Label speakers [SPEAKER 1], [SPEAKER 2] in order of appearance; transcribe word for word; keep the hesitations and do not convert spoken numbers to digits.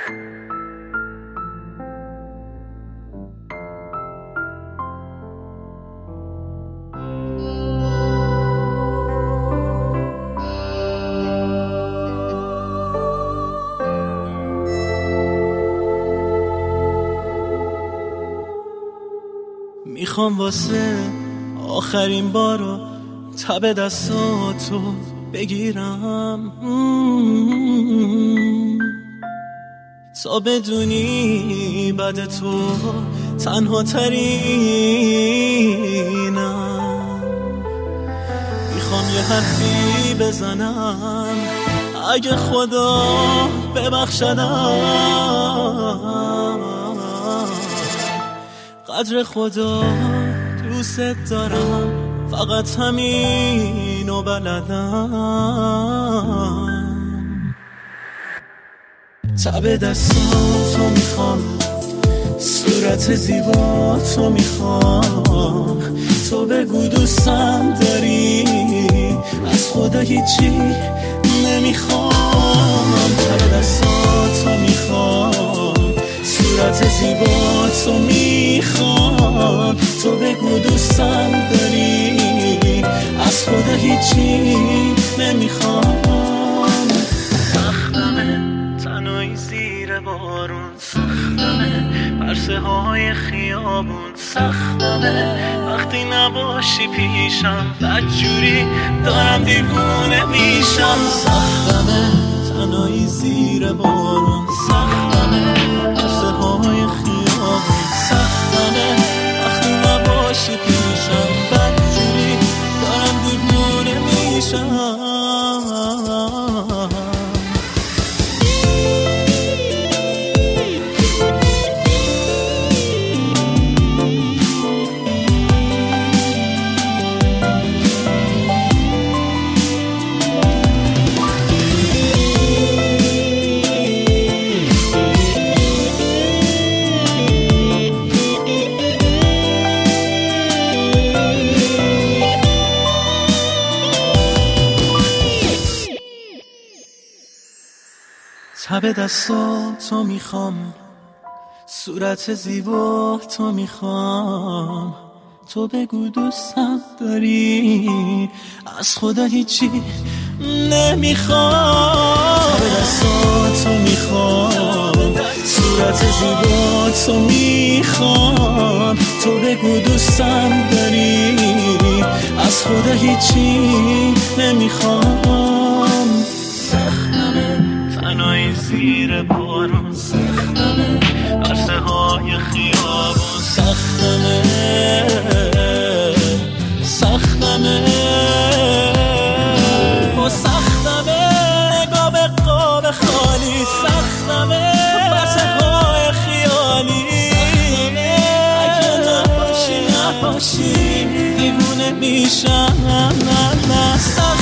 [SPEAKER 1] میخوام واسه آخرین بارو تب دستاتو بگیرم تا بدونی بعد تو تنها ترینم. میخوام یه حرفی بزنم اگه خدا ببخشدم، قدر خدا دوست دارم، فقط همینو بلدم. تب دستاتو میخوام، صورت زیباتو میخوام، تو بگو دوستم داری، از خدا هیچی نمیخوام. تب دستاتو میخوام، صورت زیباتو میخوام، تو بگو دوستم داری، از خدا هیچی نمیخوام. سختمه تنهایی زیر بارون، سختمه پرسه های خیابون، سختمه وقتی نباشی پیشم، بدجوری دارم دیوونه میشم. سختمه تنهایی زیر بارون، سختمه پرسه های خیابون، سختمه وقتی نباشی پیشم، بدجوری دارم دیوونه میشم. تب دستاتو میخوام، صورت زیبا تو میخوام، تو بگو دوستم داری، از خدا هیچی نمیخوام. تب دستاتو میخوام، صورت زیبا تو میخوام، تو بگو دوستم داری، از خدا هیچی نمیخوام. سختمه تنهایی زیر بارون، سختمه عرصه های خیابون، سختمه سختمه و سختمه نگاه به قاب خالی، سختمه عرصه های خیالی، اگه نباشی نباشی دیوونه میشم. نه نه